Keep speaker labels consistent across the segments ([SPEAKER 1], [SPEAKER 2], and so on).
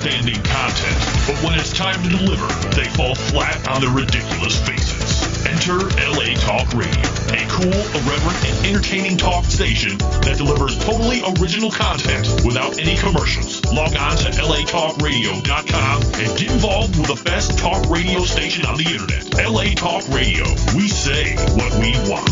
[SPEAKER 1] outstanding content, but when it's time to deliver, they fall flat on their ridiculous faces. Enter LA Talk Radio, a cool, irreverent, and entertaining talk station that delivers totally original content without any commercials. Log on to latalkradio.com and get involved with the best talk radio station on the internet. LA Talk Radio. We say what we want.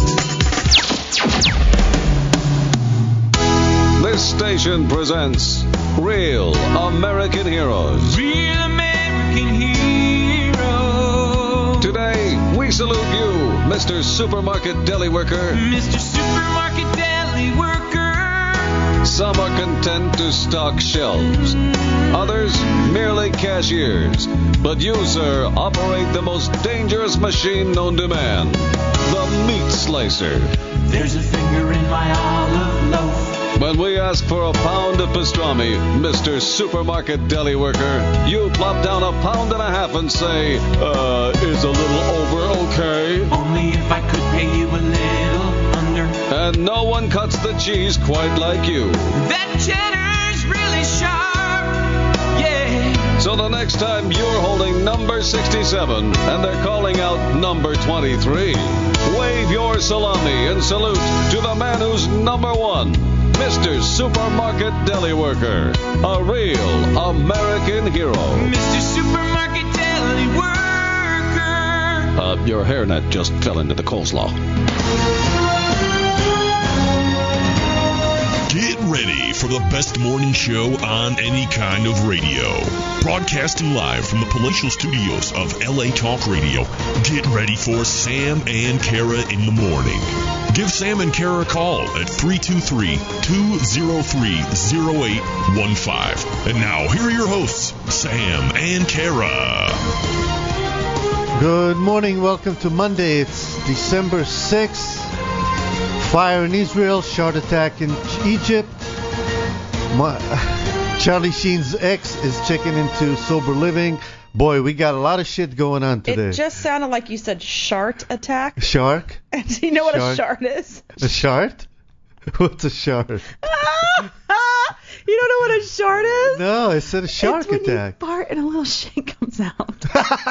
[SPEAKER 2] This station presents Real American Heroes.
[SPEAKER 3] Real American Heroes.
[SPEAKER 2] Today, we salute you, Mr. Supermarket Deli Worker.
[SPEAKER 3] Mr. Supermarket Deli Worker.
[SPEAKER 2] Some are content to stock shelves. Others, merely cashiers. But you, sir, operate the most dangerous machine known to man. The meat slicer.
[SPEAKER 3] There's a finger in my olive loaf.
[SPEAKER 2] When we ask for a pound of pastrami, Mr. Supermarket Deli Worker, you plop down a pound and a half and say, is a little over okay?
[SPEAKER 3] Only if I could pay you a little under.
[SPEAKER 2] And no one cuts the cheese quite like you.
[SPEAKER 3] That cheddar's really sharp, yeah.
[SPEAKER 2] So the next time you're holding number 67 and they're calling out number 23, wave your salami in salute to the man who's number one. Mr. Supermarket Deli Worker, a real American hero.
[SPEAKER 3] Mr. Supermarket Deli Worker.
[SPEAKER 2] Your hairnet just fell into the coleslaw.
[SPEAKER 1] Get ready for the best morning show on any kind of radio. Broadcasting live from the palatial studios of LA Talk Radio. Get ready for Sam and Kara in the morning. Give Sam and Kara a call at 323-203-0815. And now, here are your hosts, Sam and Kara.
[SPEAKER 4] Good morning. Welcome to Monday. It's December 6th. Fire in Israel, short attack in Egypt. Charlie Sheen's ex is checking into sober living. Boy, we got a lot of shit going on today.
[SPEAKER 5] It just sounded like you said shart attack.
[SPEAKER 4] Shark?
[SPEAKER 5] Do you know what a shart is?
[SPEAKER 4] A shart? What's a shart?
[SPEAKER 5] You don't know what a shart is?
[SPEAKER 4] No, I said a shark
[SPEAKER 5] it's when
[SPEAKER 4] attack.
[SPEAKER 5] You fart and a little shit comes out.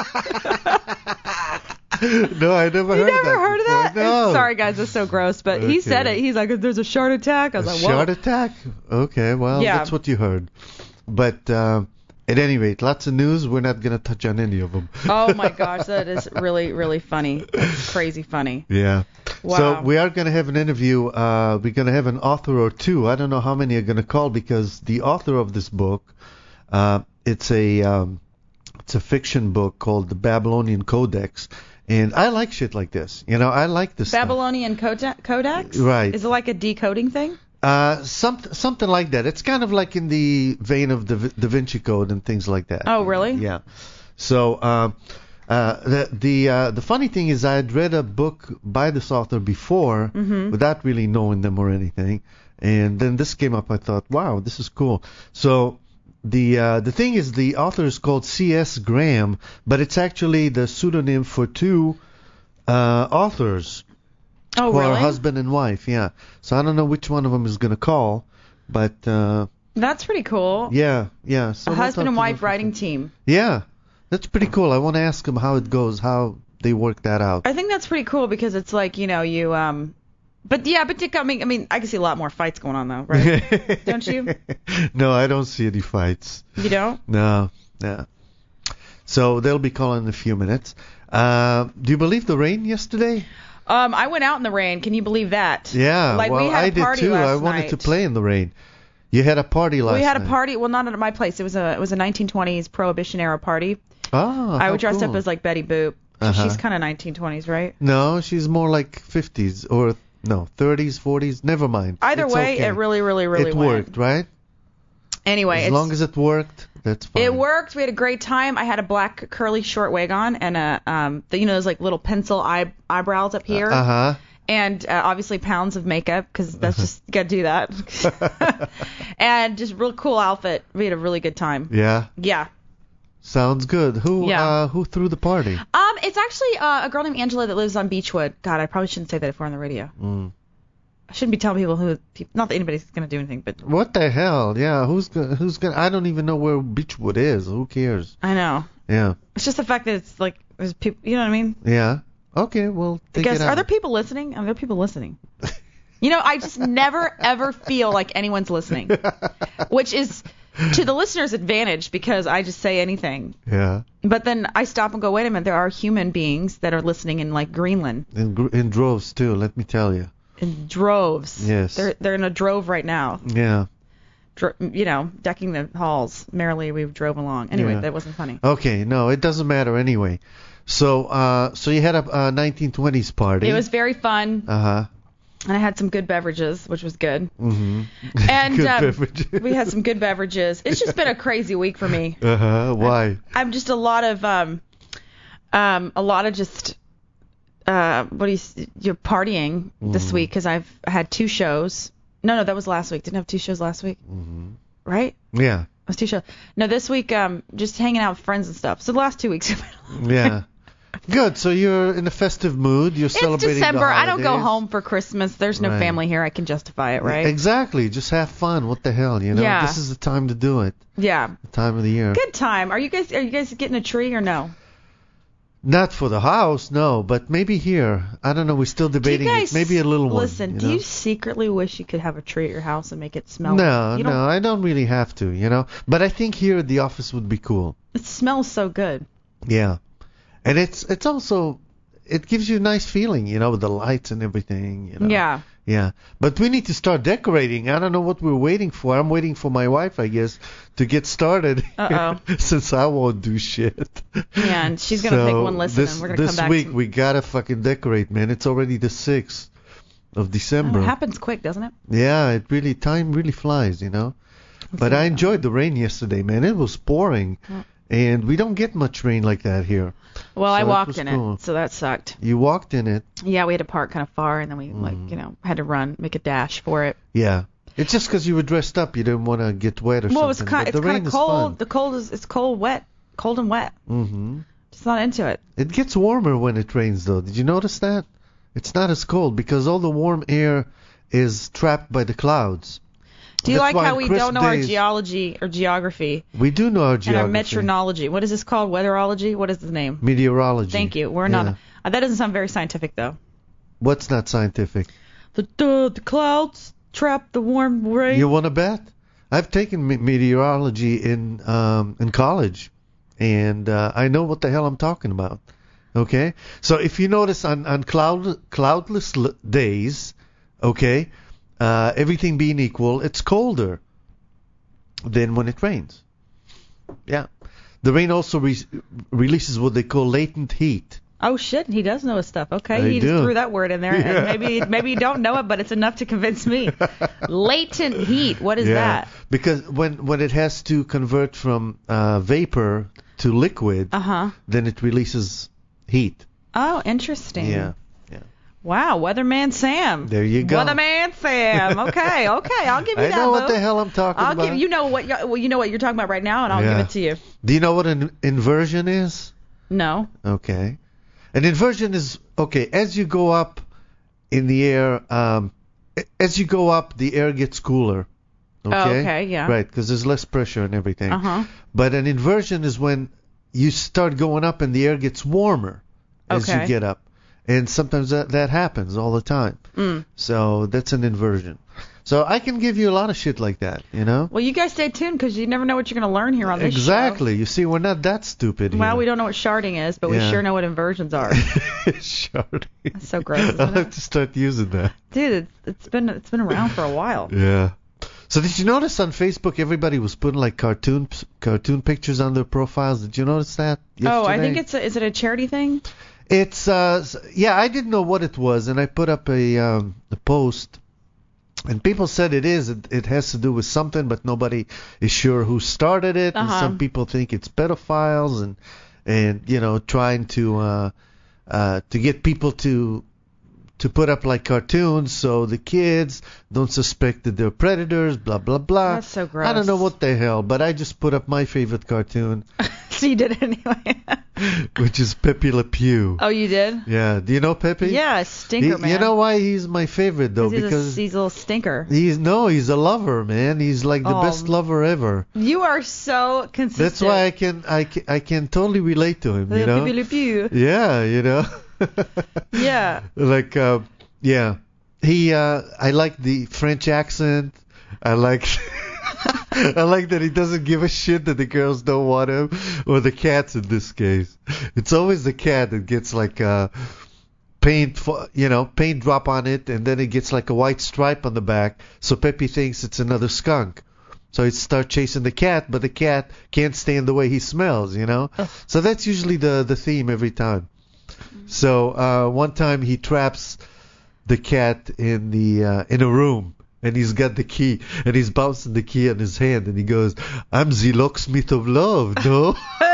[SPEAKER 4] No, I never heard of that.
[SPEAKER 5] You never heard of that?
[SPEAKER 4] No.
[SPEAKER 5] Sorry, guys, that's so gross. But he said it. He's like, there's a shart attack. I was like, what?
[SPEAKER 4] Shart attack? Okay, well, that's what you heard. But at any rate, lots of news. We're not going to touch on any of them.
[SPEAKER 5] Oh, my gosh. That is really, really funny. That's crazy funny.
[SPEAKER 4] Yeah.
[SPEAKER 5] Wow.
[SPEAKER 4] So we are going to have an interview. We're going to have an author or two. I don't know how many are going to call because the author of this book, it's a fiction book called The Babylonian Codex. And I like shit like this. You know, I like this
[SPEAKER 5] Babylonian Codex?
[SPEAKER 4] Right.
[SPEAKER 5] Is it like a decoding thing?
[SPEAKER 4] Something like that. It's kind of like in the vein of the Da Vinci Code and things like that.
[SPEAKER 5] Oh, really?
[SPEAKER 4] Yeah. So the funny thing is I had read a book by this author before without really knowing them or anything. And then this came up. I thought, wow, this is cool. So the thing is, the author is called C.S. Graham, but it's actually the pseudonym for two authors.
[SPEAKER 5] Oh,
[SPEAKER 4] who
[SPEAKER 5] really?
[SPEAKER 4] are husband and wife, yeah. So I don't know which one of them is going to call, but
[SPEAKER 5] that's pretty cool.
[SPEAKER 4] Yeah. So
[SPEAKER 5] a husband and wife writing team.
[SPEAKER 4] Yeah, that's pretty cool. I want to ask them how it goes, how they work that out.
[SPEAKER 5] I think that's pretty cool because it's like, you know, you But I mean, I can see a lot more fights going on though, right? Don't you?
[SPEAKER 4] No, I don't see any fights.
[SPEAKER 5] You don't?
[SPEAKER 4] No. So they'll be calling in a few minutes. Do you believe the rain yesterday?
[SPEAKER 5] I went out in the rain. Can you believe that?
[SPEAKER 4] Yeah,
[SPEAKER 5] like,
[SPEAKER 4] well,
[SPEAKER 5] we had a party
[SPEAKER 4] I did too.
[SPEAKER 5] last
[SPEAKER 4] I wanted
[SPEAKER 5] night.
[SPEAKER 4] to play in the rain. You had a party last night.
[SPEAKER 5] We had a party. Well, not at my place. It was a 1920s Prohibition era party.
[SPEAKER 4] Oh,
[SPEAKER 5] I would dress
[SPEAKER 4] cool.
[SPEAKER 5] up as like Betty Boop. She's kind of 1920s, right?
[SPEAKER 4] No, she's more like 50s or no 30s, 40s. Never mind.
[SPEAKER 5] Either
[SPEAKER 4] It's
[SPEAKER 5] way,
[SPEAKER 4] okay.
[SPEAKER 5] it really
[SPEAKER 4] it worked, right?
[SPEAKER 5] Anyway,
[SPEAKER 4] as long as it worked, that's fine.
[SPEAKER 5] It worked. We had a great time. I had a black curly short wig on and those like little pencil eyebrows up here. And obviously pounds of makeup because that's just you gotta do that. And just real cool outfit. We had a really good time.
[SPEAKER 4] Yeah.
[SPEAKER 5] Yeah.
[SPEAKER 4] Sounds good. Who threw the party?
[SPEAKER 5] It's actually a girl named Angela that lives on Beechwood. God, I probably shouldn't say that if we're on the radio. I shouldn't be telling people not that anybody's going to do anything, but...
[SPEAKER 4] What the hell? Yeah, who's gonna... I don't even know where Beechwood is. Who cares?
[SPEAKER 5] I know.
[SPEAKER 4] Yeah.
[SPEAKER 5] It's just the fact that it's like, there's people, you know what I mean?
[SPEAKER 4] Yeah. Okay, well, take it out.
[SPEAKER 5] Are there people listening? Are there people listening? I just never, ever feel like anyone's listening. Which is to the listener's advantage because I just say anything.
[SPEAKER 4] Yeah.
[SPEAKER 5] But then I stop and go, wait a minute, there are human beings that are listening in, like, Greenland.
[SPEAKER 4] In droves, too, let me tell you.
[SPEAKER 5] In droves.
[SPEAKER 4] Yes.
[SPEAKER 5] They're in a drove right now.
[SPEAKER 4] Yeah.
[SPEAKER 5] Decking the halls. Merrily we drove along. Anyway, That wasn't funny.
[SPEAKER 4] Okay, no, it doesn't matter anyway. So you had a 1920s party.
[SPEAKER 5] It was very fun.
[SPEAKER 4] Uh-huh.
[SPEAKER 5] And I had some good beverages, which was good.
[SPEAKER 4] Mm-hmm.
[SPEAKER 5] And
[SPEAKER 4] good beverages.
[SPEAKER 5] We had some good beverages. It's just been a crazy week for me.
[SPEAKER 4] Uh-huh. Why?
[SPEAKER 5] I'm just a lot of just you're partying this week because I've had 2 shows. No, that was last week. Didn't I have 2 shows last week?
[SPEAKER 4] Mm-hmm.
[SPEAKER 5] Right?
[SPEAKER 4] Yeah.
[SPEAKER 5] It was 2 shows. No, this week just hanging out with friends and stuff. So the last 2 weeks.
[SPEAKER 4] Yeah. Good. So you're in a festive mood. You're celebrating
[SPEAKER 5] December.
[SPEAKER 4] the holidays.
[SPEAKER 5] I don't go home for Christmas. There's no family here. I can justify it, right?
[SPEAKER 4] Exactly. Just have fun. What the hell,
[SPEAKER 5] Yeah.
[SPEAKER 4] This is the time to do it.
[SPEAKER 5] Yeah.
[SPEAKER 4] The time of the year.
[SPEAKER 5] Good time. Are you guys getting a tree or no?
[SPEAKER 4] Not for the house, no, but maybe here. I don't know. We're still debating it. Maybe a little one.
[SPEAKER 5] Listen, do you secretly wish you could have a tree at your house and make it smell?
[SPEAKER 4] No, I don't really have to, But I think here at the office would be cool.
[SPEAKER 5] It smells so good.
[SPEAKER 4] Yeah. And it's also, it gives you a nice feeling, with the lights and everything,
[SPEAKER 5] Yeah.
[SPEAKER 4] Yeah. But we need to start decorating. I don't know what we're waiting for. I'm waiting for my wife, I guess, to get started. Since I won't do shit.
[SPEAKER 5] Yeah, and she's going to take one lesson and we're going to come back.
[SPEAKER 4] This week we got to fucking decorate, man. It's already the 6th of December.
[SPEAKER 5] It happens quick, doesn't it?
[SPEAKER 4] Yeah, time really flies, But I enjoyed the rain yesterday, man. It was pouring. Oh. And we don't get much rain like that here.
[SPEAKER 5] Well, I walked in it, so that sucked.
[SPEAKER 4] You walked in it?
[SPEAKER 5] Yeah, we had to park kind of far, and then we, had to run, make a dash for it.
[SPEAKER 4] Yeah. It's just because you were dressed up, you didn't want to get wet or something.
[SPEAKER 5] Well, it's kind of cold. The cold it's cold and wet.
[SPEAKER 4] Mm-hmm.
[SPEAKER 5] Just not into it.
[SPEAKER 4] It gets warmer when it rains, though. Did you notice that? It's not as cold because all the warm air is trapped by the clouds.
[SPEAKER 5] Do you like how we don't know our geology or geography?
[SPEAKER 4] We do know our geography.
[SPEAKER 5] And our meteorology. What is this called? Weatherology? What is the name?
[SPEAKER 4] Meteorology.
[SPEAKER 5] Thank you. We're not. That doesn't sound very scientific, though.
[SPEAKER 4] What's not scientific?
[SPEAKER 5] The clouds trap the warm rain.
[SPEAKER 4] You want to bet? I've taken meteorology in college, and I know what the hell I'm talking about. Okay? So if you notice on cloudless days, okay, everything being equal, it's colder than when it rains. Yeah. The rain also releases what they call latent heat.
[SPEAKER 5] Oh, shit. He does know his stuff. Okay. He just threw that word in there. Yeah. And maybe you don't know it, but it's enough to convince me. Latent heat. What is that? Because
[SPEAKER 4] when it has to convert from vapor to liquid, then it releases heat.
[SPEAKER 5] Oh, interesting.
[SPEAKER 4] Yeah.
[SPEAKER 5] Wow, Weatherman Sam.
[SPEAKER 4] There you go.
[SPEAKER 5] Weatherman Sam. Okay, I'll give you that.
[SPEAKER 4] I know what the hell I'm talking about.
[SPEAKER 5] I'll give you know what you're talking about right now, and I'll give it to you.
[SPEAKER 4] Do you know what an inversion is?
[SPEAKER 5] No.
[SPEAKER 4] Okay. An inversion is as you go up in the air. As you go up, the air gets cooler. Okay.
[SPEAKER 5] Oh, okay. Yeah.
[SPEAKER 4] Right, because there's less pressure and everything. But an inversion is when you start going up and the air gets warmer as you get up. And sometimes that happens all the time. So that's an inversion. So I can give you a lot of shit like that,
[SPEAKER 5] Well, you guys stay tuned because you never know what you're going to learn here on this show.
[SPEAKER 4] Exactly. You see, we're not that stupid here.
[SPEAKER 5] Well, we don't know what sharding is, but we sure know what inversions are.
[SPEAKER 4] Sharding.
[SPEAKER 5] That's so gross, isn't
[SPEAKER 4] I'll have to start using that.
[SPEAKER 5] Dude, it's been around for a while.
[SPEAKER 4] Yeah. So did you notice on Facebook everybody was putting like cartoon pictures on their profiles? Did you notice that yesterday?
[SPEAKER 5] Oh, I think is it a charity thing?
[SPEAKER 4] It's I didn't know what it was, and I put up a post, and people said it has to do with something, but nobody is sure who started it. And some people think it's pedophiles and trying to get people to put up like cartoons so the kids don't suspect that they're predators, blah blah blah.
[SPEAKER 5] That's so gross.
[SPEAKER 4] I don't know what the hell, but I just put up my favorite cartoon.
[SPEAKER 5] So you did it anyway.
[SPEAKER 4] Which is Pepe Le Pew.
[SPEAKER 5] Oh, you did?
[SPEAKER 4] Yeah. Do you know Pepe?
[SPEAKER 5] Yeah, stinker, man.
[SPEAKER 4] You know why he's my favorite, though? Because
[SPEAKER 5] he's a little stinker.
[SPEAKER 4] He's a lover, man. He's like the best lover ever.
[SPEAKER 5] You are so consistent.
[SPEAKER 4] That's why I can totally relate to him, you know?
[SPEAKER 5] Pepe Le Pew.
[SPEAKER 4] Yeah, you know?
[SPEAKER 5] Yeah.
[SPEAKER 4] Like, yeah. I like the French accent. I like that he doesn't give a shit that the girls don't want him, or the cats in this case. It's always the cat that gets like paint drop on it, and then it gets like a white stripe on the back. So Pepe thinks it's another skunk. So he starts chasing the cat, but the cat can't stand the way he smells, you know. So that's usually the theme every time. So one time he traps the cat in a room. And he's got the key, and he's bouncing the key in his hand, and he goes, "I'm the locksmith of love, no?"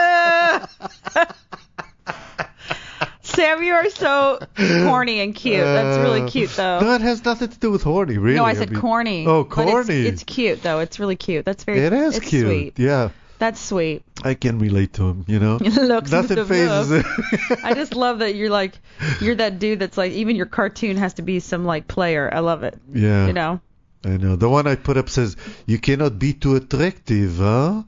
[SPEAKER 5] Sam, you are so corny and cute. That's really cute, though.
[SPEAKER 4] No, it has nothing to do with horny, really.
[SPEAKER 5] No, I said corny.
[SPEAKER 4] Oh, corny.
[SPEAKER 5] It's cute, though. It's really cute. That's very.
[SPEAKER 4] It is
[SPEAKER 5] it's
[SPEAKER 4] cute.
[SPEAKER 5] Sweet.
[SPEAKER 4] Yeah.
[SPEAKER 5] That's sweet.
[SPEAKER 4] I can relate to him, you know.
[SPEAKER 5] Nothing
[SPEAKER 4] phases him.
[SPEAKER 5] I just love that you're that dude that's like, even your cartoon has to be some like player. I love it.
[SPEAKER 4] Yeah.
[SPEAKER 5] You know.
[SPEAKER 4] I know. The one I put up says, "You cannot be too attractive, huh?"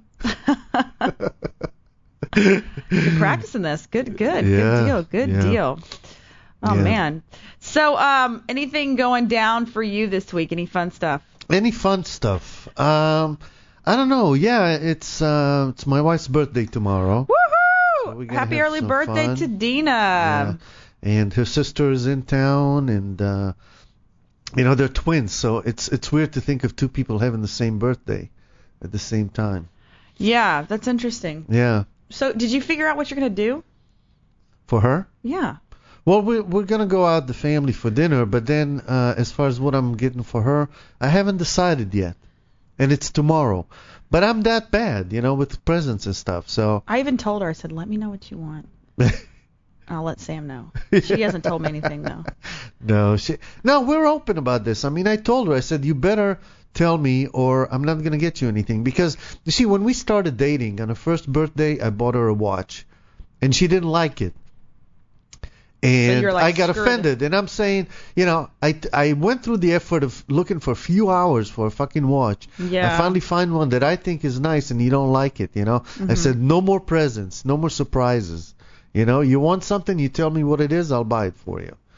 [SPEAKER 5] You're practicing this. Good deal. Good deal. Oh, man. So, anything going down for you this week? Any fun stuff?
[SPEAKER 4] Any fun stuff? I don't know. Yeah, it's my wife's birthday tomorrow.
[SPEAKER 5] Woohoo! So happy early birthday to Dina.
[SPEAKER 4] Yeah. And her sister is in town, and they're twins, so it's weird to think of two people having the same birthday at the same time.
[SPEAKER 5] Yeah, that's interesting.
[SPEAKER 4] Yeah.
[SPEAKER 5] So, did you figure out what you're gonna do?
[SPEAKER 4] For her?
[SPEAKER 5] Yeah.
[SPEAKER 4] Well, we're gonna go out the family for dinner, but then as far as what I'm getting for her, I haven't decided yet, and it's tomorrow. But I'm that bad, with presents and stuff. So
[SPEAKER 5] I even told her. I said, "Let me know what you want." I'll let Sam know. She hasn't told me anything though.
[SPEAKER 4] No, we're open about this. I mean, I told her. I said, "You better tell me, or I'm not gonna get you anything." Because you see, when we started dating on her first birthday, I bought her a watch, and she didn't like it. And
[SPEAKER 5] so
[SPEAKER 4] I got offended, and I'm saying, I went through the effort of looking for a few hours for a fucking watch.
[SPEAKER 5] Yeah.
[SPEAKER 4] I finally find one that I think is nice, and you don't like it, Mm-hmm. I said, no more presents, no more surprises. You want something, you tell me what it is, I'll buy it for you.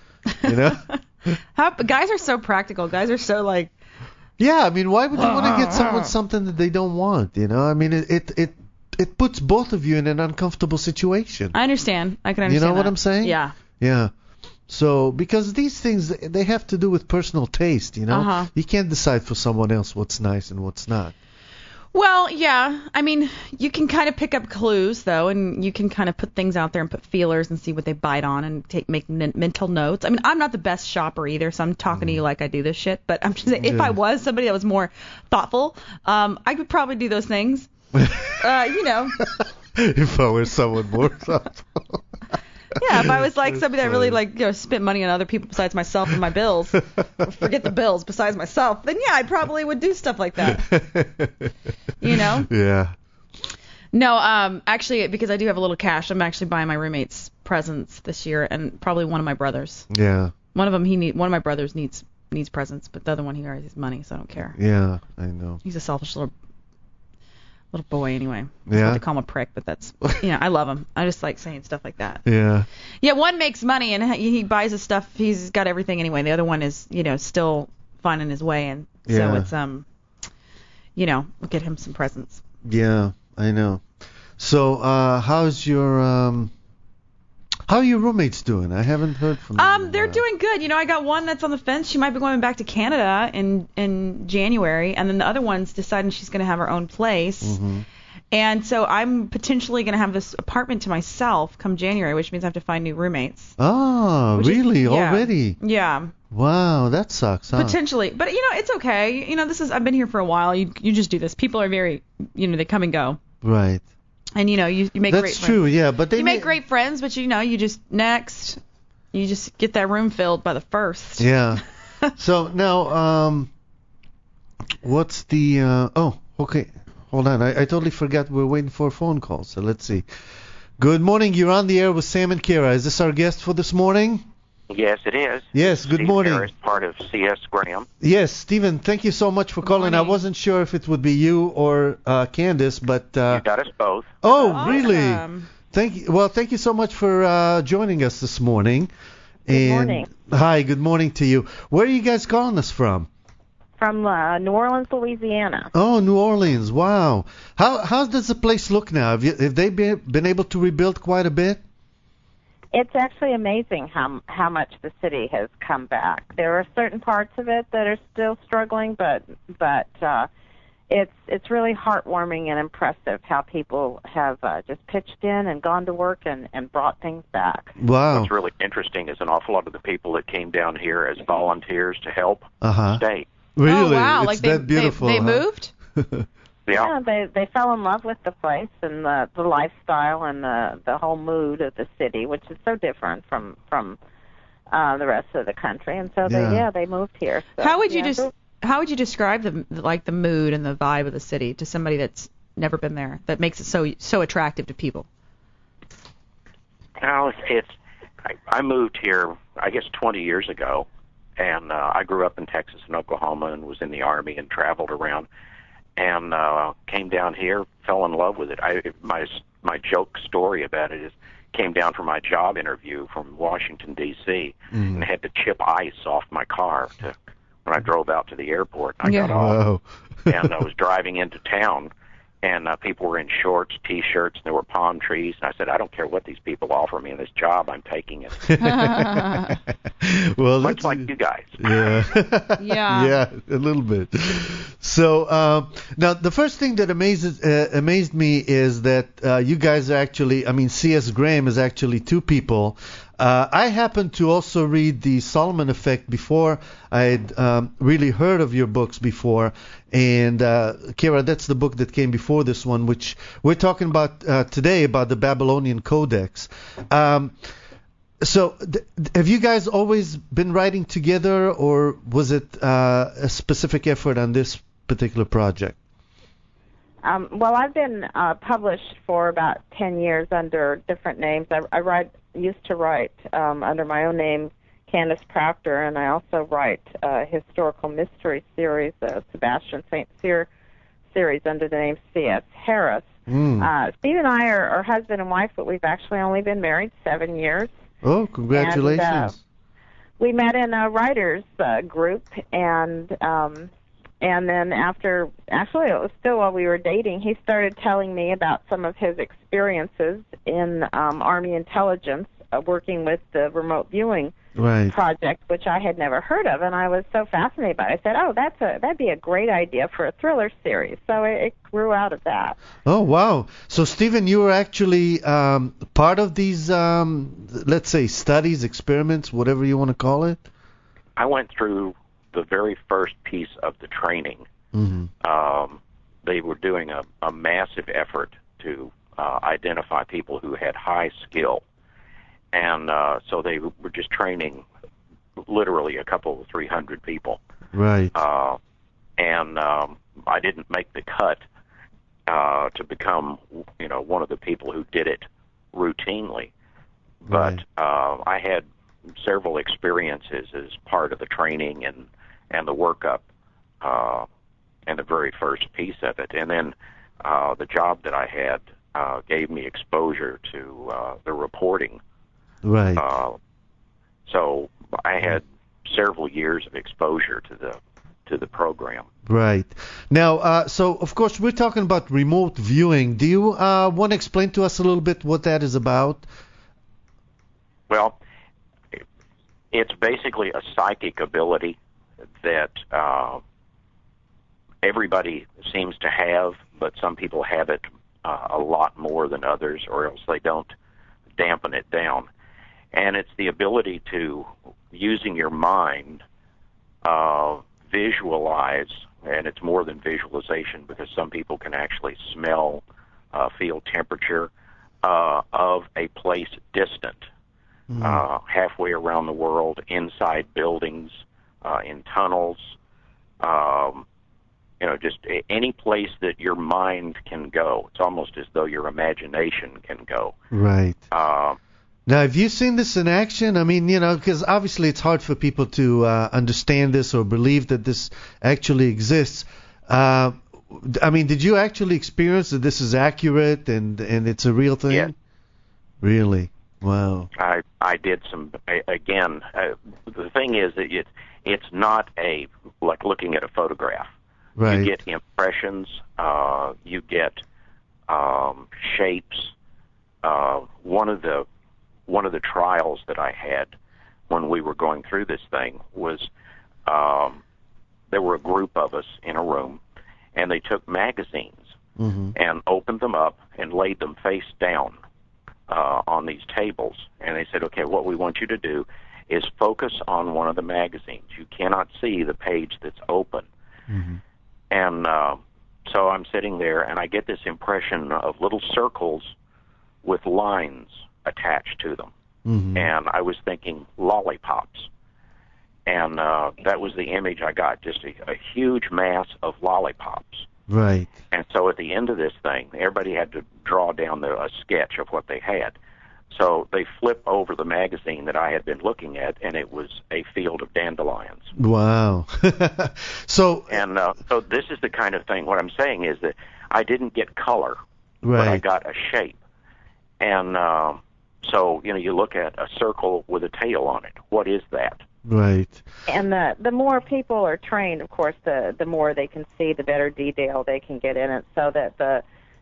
[SPEAKER 5] Guys are so practical. Guys are so like.
[SPEAKER 4] Yeah, I mean, why would you want to get someone something that they don't want? I mean, it puts both of you in an uncomfortable situation.
[SPEAKER 5] I understand. I can understand.
[SPEAKER 4] You know what I'm saying?
[SPEAKER 5] Yeah.
[SPEAKER 4] Yeah. So, because these things, they have to do with personal taste,
[SPEAKER 5] Uh-huh.
[SPEAKER 4] You can't decide for someone else what's nice and what's not.
[SPEAKER 5] Well, yeah. I mean, you can kind of pick up clues, though, and you can kind of put things out there and put feelers and see what they bite on and make mental notes. I mean, I'm not the best shopper either, so I'm talking to you like I do this shit. But I'm just saying, if I was somebody that was more thoughtful, I could probably do those things.
[SPEAKER 4] If I were someone more thoughtful.
[SPEAKER 5] Yeah, if I was like somebody that really spent money on other people besides myself and my bills, forget the bills besides myself, then yeah, I probably would do stuff like that.
[SPEAKER 4] Yeah.
[SPEAKER 5] No, actually, because I do have a little cash, I'm actually buying my roommates presents this year, and probably one of my brothers.
[SPEAKER 4] Yeah.
[SPEAKER 5] One of my brothers needs presents, but the other one, he already has money, so I don't care.
[SPEAKER 4] Yeah, I know.
[SPEAKER 5] He's a selfish little boy anyway.
[SPEAKER 4] Yeah.
[SPEAKER 5] To call him a prick, but that's, I love him. I just like saying stuff like that.
[SPEAKER 4] Yeah.
[SPEAKER 5] Yeah, one makes money and he buys his stuff. He's got everything anyway. The other one is, still finding his way, and so it's we'll get him some presents.
[SPEAKER 4] Yeah, I know. So, how are your roommates doing? I haven't heard from them.
[SPEAKER 5] They're doing good. I got one that's on the fence. She might be going back to Canada in January, and then the other one's deciding she's going to have her own place.
[SPEAKER 4] Mm-hmm.
[SPEAKER 5] And so I'm potentially going to have this apartment to myself come January, which means I have to find new roommates.
[SPEAKER 4] Oh, really? Already?
[SPEAKER 5] Yeah.
[SPEAKER 4] Wow, that sucks, huh?
[SPEAKER 5] Potentially. But, it's okay. I've been here for a while. You just do this. People are very, they come and go.
[SPEAKER 4] Right.
[SPEAKER 5] And, you make great friends.
[SPEAKER 4] That's true, yeah. But
[SPEAKER 5] you make great friends, but, you just get that room filled by the first.
[SPEAKER 4] Yeah. So, now, what's the... okay. hold on. I totally forgot we're waiting for a phone call. So let's see. Good morning. You're on the air with Sam and Kara. Is this our guest for this morning?
[SPEAKER 6] Yes, it is.
[SPEAKER 4] Yes, good morning.
[SPEAKER 6] Harris, part of C.S. Graham.
[SPEAKER 4] Yes, Stephen, thank you so much for calling. I wasn't sure if it would be you or Candace, but...
[SPEAKER 6] you got us both.
[SPEAKER 4] Oh, really? Thank you. Well, thank you so much for joining us this morning.
[SPEAKER 7] Good morning.
[SPEAKER 4] Hi, good morning to you. Where are you guys calling us from?
[SPEAKER 7] From New Orleans, Louisiana.
[SPEAKER 4] Oh, New Orleans. Wow. How does the place look now? Have they been able to rebuild quite a bit?
[SPEAKER 7] It's actually amazing how much the city has come back. There are certain parts of it that are still struggling, but it's really heartwarming and impressive how people have just pitched in and gone to work and brought things back.
[SPEAKER 4] Wow.
[SPEAKER 6] What's really interesting is an awful lot of the people that came down here as volunteers to help stay.
[SPEAKER 4] Really?
[SPEAKER 5] Oh, wow.
[SPEAKER 4] It's
[SPEAKER 5] like
[SPEAKER 4] that beautiful.
[SPEAKER 5] They moved?
[SPEAKER 7] Yeah, they fell in love with the place and the lifestyle and the whole mood of the city, which is so different from the rest of the country. And so they moved here. So,
[SPEAKER 5] how would you describe the mood and the vibe of the city to somebody that's never been there, that makes it so attractive to people?
[SPEAKER 6] Well, I moved here, I guess, 20 years ago, and I grew up in Texas and Oklahoma and was in the Army and traveled around. And came down here, fell in love with it. My joke story about it is, came down for my job interview from Washington, D.C., and had to chip ice off my car when I drove out to the airport. I got off, and I was driving into town, and people were in shorts, T-shirts, and there were palm trees. And I said, I don't care what these people offer me in this job, I'm taking it.
[SPEAKER 4] Well,
[SPEAKER 6] much like you guys.
[SPEAKER 4] Yeah.
[SPEAKER 5] Yeah,
[SPEAKER 4] a little bit. So now the first thing that amazed me is that you guys are actually, C.S. Graham is actually two people. I happened to also read the Solomon Effect before. I had really heard of your books before. And Kara, that's the book that came before this one, which we're talking about today, about the Babylonian Codex. So have you guys always been writing together, or was it a specific effort on this particular project?
[SPEAKER 7] Well, I've been published for about 10 years under different names. I used to write under my own name, Candace Proctor, and I also write a historical mystery series, the Sebastian St. Cyr series, under the name C.S. Harris. Steve and I are husband and wife, but we've actually only been married 7 years.
[SPEAKER 4] Oh, congratulations.
[SPEAKER 7] And, we met in a writers group, and then after, actually it was still while we were dating, he started telling me about some of his experiences in Army intelligence, working with the remote viewing project, which I had never heard of, and I was so fascinated by it. I said, oh, that'd be a great idea for a thriller series. So it grew out of that.
[SPEAKER 4] Oh, wow. So, Stephen, you were actually part of these, let's say, studies, experiments, whatever you want to call it?
[SPEAKER 6] I went through the very first piece of the training. They were doing a massive effort to identify people who had high skill. And so they were just training literally 300 people.
[SPEAKER 4] Right.
[SPEAKER 6] And I didn't make the cut to become, one of the people who did it routinely. But I had several experiences as part of the training and the workup and the very first piece of it. And then the job that I had gave me exposure to the reporting.
[SPEAKER 4] Right.
[SPEAKER 6] So I had several years of exposure to the program.
[SPEAKER 4] Right. Now, so of course we're talking about remote viewing. Do you want to explain to us a little bit what that is about?
[SPEAKER 6] Well, it's basically a psychic ability that everybody seems to have, but some people have it a lot more than others, or else they don't dampen it down. And it's the ability to, using your mind, visualize, and it's more than visualization because some people can actually smell, feel temperature of a place distant, halfway around the world, inside buildings, in tunnels, just any place that your mind can go. It's almost as though your imagination can go.
[SPEAKER 4] Right. Now, have you seen this in action? I mean, because obviously it's hard for people to understand this or believe that this actually exists. I mean, did you actually experience that this is accurate and it's a real thing?
[SPEAKER 6] Yes.
[SPEAKER 4] Really? Wow.
[SPEAKER 6] I did some, again, the thing is that it's not like looking at a photograph.
[SPEAKER 4] Right.
[SPEAKER 6] You get impressions, you get shapes. One of the trials that I had when we were going through this thing was there were a group of us in a room, and they took magazines and opened them up and laid them face down on these tables. And they said, okay, what we want you to do is focus on one of the magazines. You cannot see the page that's open. And so I'm sitting there, and I get this impression of little circles with lines attached to them. And I was thinking lollipops. And that was the image I got, just a huge mass of lollipops.
[SPEAKER 4] Right.
[SPEAKER 6] And so at the end of this thing, everybody had to draw down a sketch of what they had. So they flip over the magazine that I had been looking at, and it was a field of dandelions.
[SPEAKER 4] Wow. So
[SPEAKER 6] this is the kind of thing, what I'm saying is that I didn't get color,
[SPEAKER 4] right,
[SPEAKER 6] but I got a shape. And so, you look at a circle with a tail on it. What is that?
[SPEAKER 4] Right.
[SPEAKER 7] And the more people are trained, of course, the more they can see, the better detail they can get in it, so that the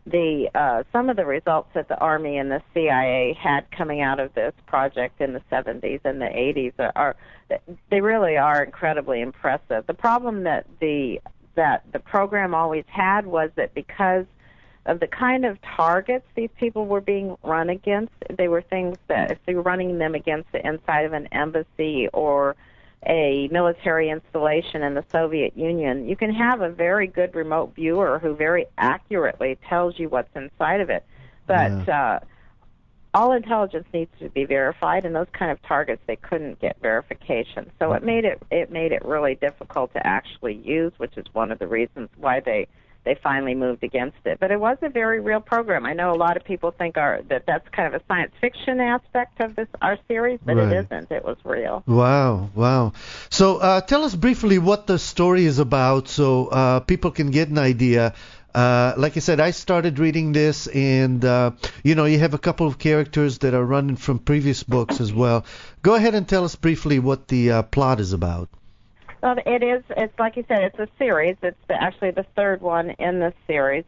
[SPEAKER 7] some of the results that the Army and the CIA had coming out of this project in the 70s and the 80s they really are incredibly impressive. The problem that the program always had was that because of the kind of targets these people were being run against, they were things that if they were running them against the inside of an embassy or a military installation in the Soviet Union, you can have a very good remote viewer who very accurately tells you what's inside of it. But all intelligence needs to be verified, and those kind of targets, they couldn't get verification. So it made it really difficult to actually use, which is one of the reasons why they finally moved against it. But it was a very real program. I know a lot of people think that's kind of a science fiction aspect of our series, but
[SPEAKER 4] right,
[SPEAKER 7] it isn't. It was real.
[SPEAKER 4] Wow. So tell us briefly what the story is about so people can get an idea. Like I said, I started reading this, and you have a couple of characters that are running from previous books as well. Go ahead and tell us briefly what the plot is about.
[SPEAKER 7] Well, it's like you said, it's a series. It's actually the third one in the series.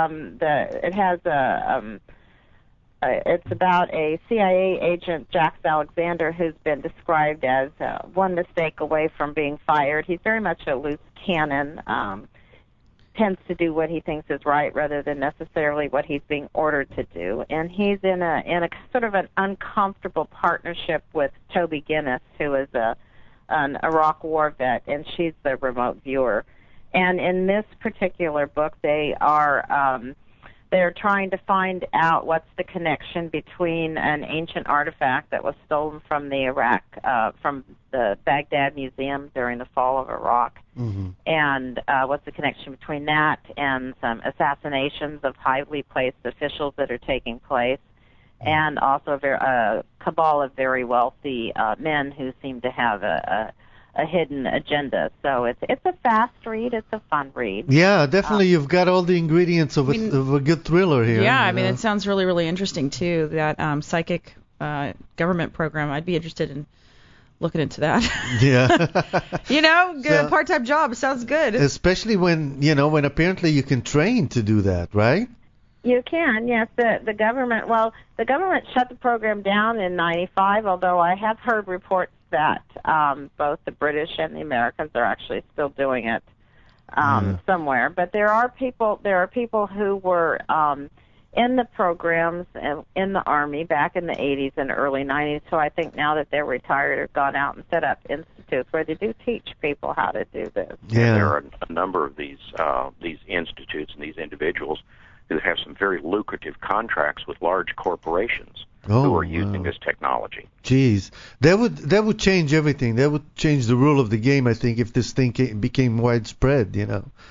[SPEAKER 7] It's about a CIA agent, Jax Alexander, who's been described as one mistake away from being fired. He's very much a loose cannon, tends to do what he thinks is right rather than necessarily what he's being ordered to do. And he's in a sort of an uncomfortable partnership with Toby Guinness, who is an Iraq war vet, and she's the remote viewer. And in this particular book, they're trying to find out what's the connection between an ancient artifact that was stolen from from the Baghdad Museum during the fall of Iraq, and what's the connection between that and some assassinations of highly placed officials that are taking place, and also a cabal of very wealthy men who seem to have a hidden agenda. So it's a fast read. It's a fun read.
[SPEAKER 4] Yeah, definitely. You've got all the ingredients of a good thriller here.
[SPEAKER 5] Yeah, I mean, it sounds really, really interesting, too, that psychic government program. I'd be interested in looking into that.
[SPEAKER 4] Yeah.
[SPEAKER 5] Good part-time job. Sounds good.
[SPEAKER 4] Especially when apparently you can train to do that, right?
[SPEAKER 7] You can, yes. The government shut the program down in '95, although I have heard reports that both the British and the Americans are actually still doing it somewhere. But there are people who were in the programs in the Army back in the 80s and early 90s, so I think now that they're retired have gone out and set up institutes where they do teach people how to do this.
[SPEAKER 4] Yeah.
[SPEAKER 6] And there are a number of these institutes and these individuals who have some very lucrative contracts with large corporations who are using this technology.
[SPEAKER 4] Jeez, that would change everything. That would change the rule of the game, I think, if this thing became widespread.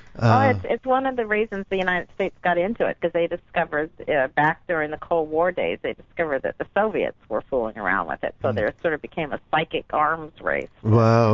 [SPEAKER 7] It's one of the reasons the United States got into it, because they discovered back during the Cold War days, they discovered that the Soviets were fooling around with it. So there sort of became a psychic arms race.
[SPEAKER 4] Wow.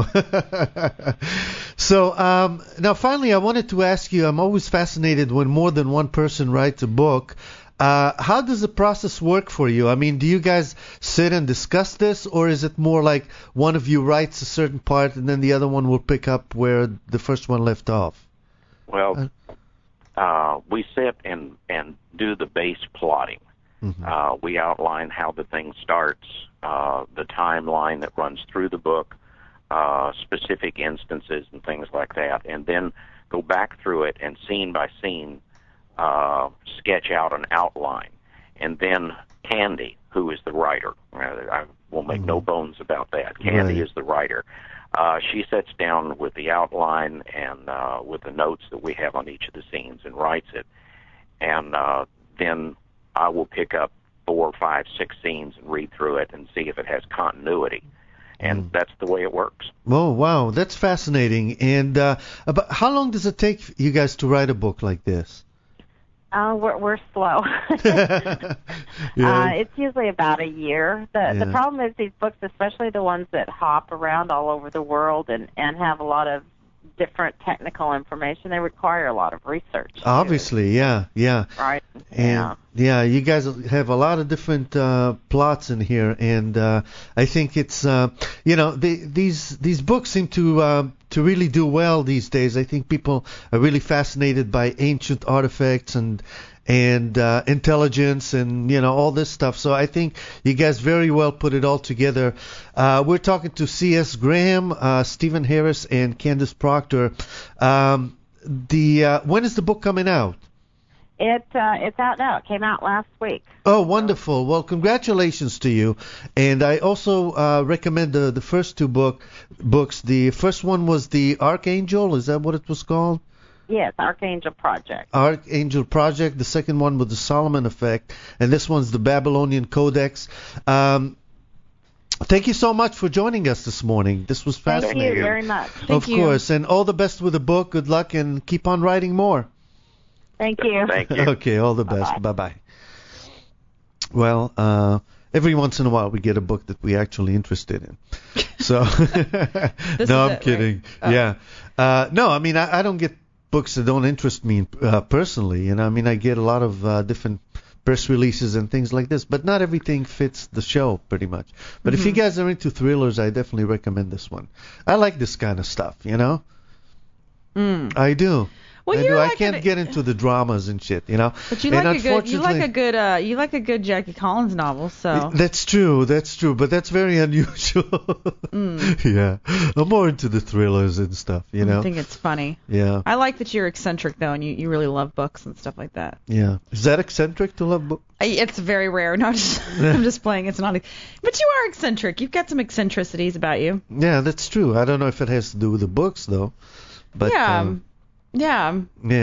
[SPEAKER 4] So now finally, I wanted to ask you, I'm always fascinated when more than one person writes a book. How does the process work for you? I mean, do you guys sit and discuss this, or is it more like one of you writes a certain part and then the other one will pick up where the first one left off?
[SPEAKER 6] Well, we sit and do the base plotting. Mm-hmm. We outline how the thing starts, the timeline that runs through the book, specific instances and things like that, and then go back through it and scene by scene sketch out an outline. And then Candy, who is the writer, I will make no bones about that. Candy is the writer. She sits down with the outline and with the notes that we have on each of the scenes and writes it. And then I will pick up 4, 5, 6 scenes and read through it and see if it has continuity. And that's the way it works.
[SPEAKER 4] Oh, wow. That's fascinating. And about how long does it take you guys to write a book like this?
[SPEAKER 7] We're slow. It's usually about a year. The problem is these books, especially the ones that hop around all over the world and have a lot of different technical information, they require a lot of research. Obviously,
[SPEAKER 4] yeah.
[SPEAKER 7] Right.
[SPEAKER 4] And you guys have a lot of different plots in here, and I think it's these books seem to really do well these days. I think people are really fascinated by ancient artifacts and intelligence and all this stuff. So I think you guys very well put it all together. We're talking to C.S. Graham, Stephen Harris, and Candace Proctor. When is the book coming out?
[SPEAKER 7] It's out now. It came out last week.
[SPEAKER 4] Oh, wonderful. Well, congratulations to you. And I also recommend the first two books. The first one was The Archangel. Is that what it was called?
[SPEAKER 7] Yes, Archangel Project.
[SPEAKER 4] Archangel Project. The second one was The Solomon Effect. And this one's The Babylonian Codex. Thank you so much for joining us this morning. This was fascinating.
[SPEAKER 7] Thank you very much.
[SPEAKER 4] Of course. And all the best with the book. Good luck and keep on writing more.
[SPEAKER 7] Thank you.
[SPEAKER 6] Thank you.
[SPEAKER 4] Okay, all the best. Bye-bye. Well, every once in a while we get a book that we're actually interested in. So, no, I'm kidding. Right? Yeah. No, I mean, I don't get books that don't interest me personally. I mean, I get a lot of different press releases and things like this, but not everything fits the show pretty much. But if you guys are into thrillers, I definitely recommend this one. I like this kind of stuff, I do.
[SPEAKER 5] Well,
[SPEAKER 4] I can't get into the dramas and shit,
[SPEAKER 5] But you like a good Jackie Collins novel, so.
[SPEAKER 4] That's true, but that's very unusual. Yeah, I'm more into the thrillers and stuff,
[SPEAKER 5] I think it's funny.
[SPEAKER 4] Yeah.
[SPEAKER 5] I like that you're eccentric though, and you really love books and stuff like that.
[SPEAKER 4] Yeah. Is that eccentric to love books?
[SPEAKER 5] It's very rare. No, I'm just playing. It's not. But you are eccentric. You've got some eccentricities about you.
[SPEAKER 4] Yeah, that's true. I don't know if it has to do with the books though. But
[SPEAKER 5] yeah.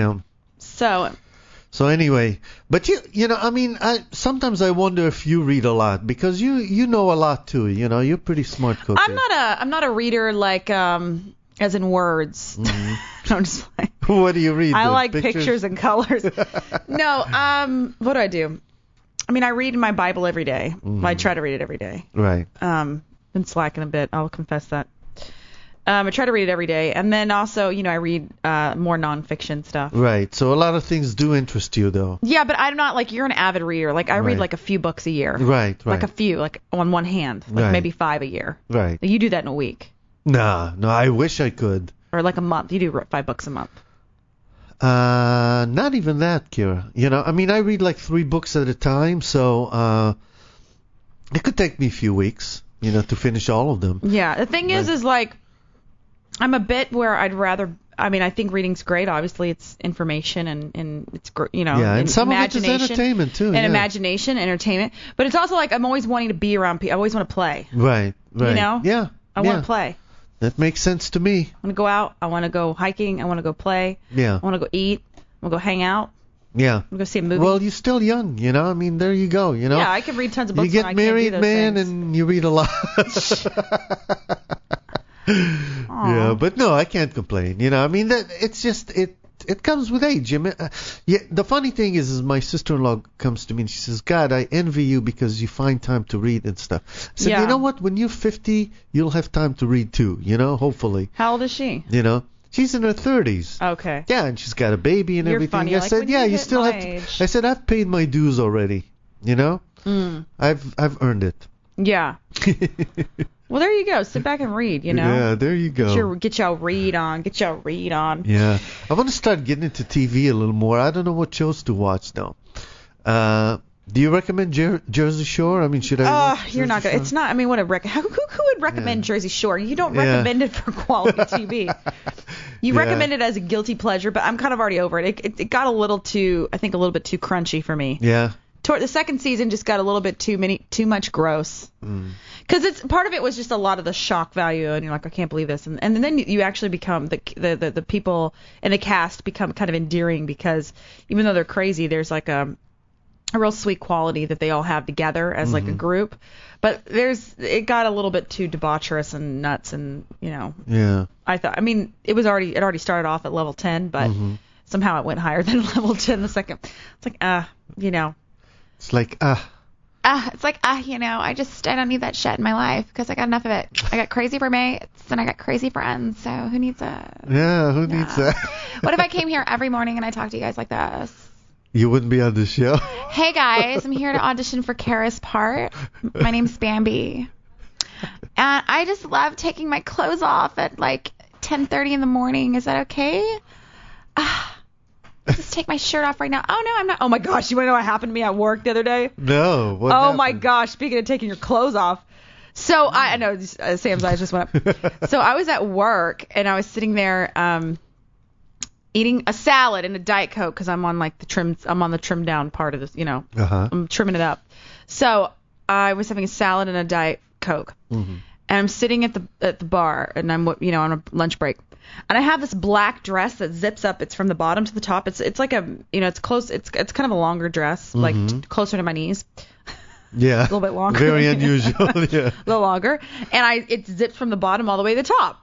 [SPEAKER 4] So anyway, but I mean, sometimes I wonder if you read a lot, because you know a lot too. You're pretty smart cookie.
[SPEAKER 5] I'm not a reader like as in words. No, I'm just like.
[SPEAKER 4] What do you read?
[SPEAKER 5] I like pictures and colors. No, what do? I mean, I read my Bible every day. I try to read it every day.
[SPEAKER 4] Right.
[SPEAKER 5] Been slacking a bit. I'll confess that. I try to read it every day, and then also, I read more nonfiction stuff.
[SPEAKER 4] Right. So a lot of things do interest you, though.
[SPEAKER 5] Yeah, but I'm not like you're an avid reader. Like I read like a few books a year.
[SPEAKER 4] Right.
[SPEAKER 5] Like a few, like on one hand, like maybe 5 a year.
[SPEAKER 4] Right.
[SPEAKER 5] You do that in a week.
[SPEAKER 4] No, I wish I could.
[SPEAKER 5] Or like a month. You do 5 books a month.
[SPEAKER 4] Not even that, Kira. I mean, I read like 3 books at a time, so it could take me a few weeks, to finish all of them.
[SPEAKER 5] Yeah. The thing is like. I'm a bit where I'd rather. I mean, I think reading's great. Obviously, it's information and it's
[SPEAKER 4] Yeah, and some of it is entertainment too.
[SPEAKER 5] And imagination, entertainment. But it's also like I'm always wanting to be around people. I always want to play.
[SPEAKER 4] Right. Yeah.
[SPEAKER 5] I want to play.
[SPEAKER 4] That makes sense to me.
[SPEAKER 5] I want to go out. I want to go hiking. I want to go play.
[SPEAKER 4] Yeah.
[SPEAKER 5] I want to go eat. I want to go hang out.
[SPEAKER 4] Yeah.
[SPEAKER 5] I want to go see a movie.
[SPEAKER 4] Well, you're still young, I mean, there you go,
[SPEAKER 5] Yeah, I can read tons of books.
[SPEAKER 4] You get married, man, and you read a lot. Yeah, but no, I can't complain. I mean, it's just it comes with age. I mean, the funny thing is my sister-in-law comes to me and she says, God, I envy you because you find time to read and stuff. I said, you know what? When you're 50, you'll have time to read too, hopefully.
[SPEAKER 5] How old is she?
[SPEAKER 4] She's in her 30s.
[SPEAKER 5] Okay.
[SPEAKER 4] Yeah, and she's got a baby and everything.
[SPEAKER 5] Funny.
[SPEAKER 4] I said, you still have to. I said, I've paid my dues already. I've earned it.
[SPEAKER 5] Yeah. Well, there you go. Sit back and read,
[SPEAKER 4] Yeah, there you go.
[SPEAKER 5] Get y'all read on.
[SPEAKER 4] Yeah. I want to start getting into TV a little more. I don't know what shows to watch now. Do you recommend Jersey Shore? I mean, should I?
[SPEAKER 5] You're not gonna. It's not. I mean, who would recommend Jersey Shore? You don't recommend it for quality TV. You recommend it as a guilty pleasure, but I'm kind of already over it. It got a little bit too crunchy for me.
[SPEAKER 4] Yeah.
[SPEAKER 5] The second season just got a little bit too much gross. Because part of it was just a lot of the shock value, and you're like, I can't believe this, and then you actually become the people in the cast become kind of endearing because even though they're crazy, there's like a real sweet quality that they all have together as like a group. But it got a little bit too debaucherous and nuts, and
[SPEAKER 4] Yeah.
[SPEAKER 5] I thought, I mean, it already started off at level 10, but somehow it went higher than level 10 the second. It's like
[SPEAKER 4] It's like,
[SPEAKER 8] it's like, I don't need that shit in my life because I got enough of it. I got crazy roommates and I got crazy friends, so who needs that?
[SPEAKER 4] Yeah, who needs that?
[SPEAKER 8] What if I came here every morning and I talked to you guys like this?
[SPEAKER 4] You wouldn't be on the show.
[SPEAKER 8] Hey guys, I'm here to audition for Kara's part. My name's Bambi. And I just love taking my clothes off at like 10:30 in the morning. Is that okay? Just take my shirt off right now. Oh, no, I'm not.
[SPEAKER 5] Oh, my gosh. You want to know what happened to me at work the other day?
[SPEAKER 4] No. What happened?
[SPEAKER 5] My gosh. Speaking of taking your clothes off. So I know Sam's eyes just went up. So I was at work, and I was sitting there eating a salad and a Diet Coke because I'm on like I'm on the trimmed down part of this, I'm trimming it up. So I was having a salad and a Diet Coke. And I'm sitting at the bar, and I'm on a lunch break. And I have this black dress that zips up. It's from the bottom to the top. It's like it's close. It's kind of a longer dress, like closer to my knees.
[SPEAKER 4] Yeah.
[SPEAKER 5] A little bit longer.
[SPEAKER 4] Very unusual. Yeah.
[SPEAKER 5] A little longer. And it zips from the bottom all the way to the top.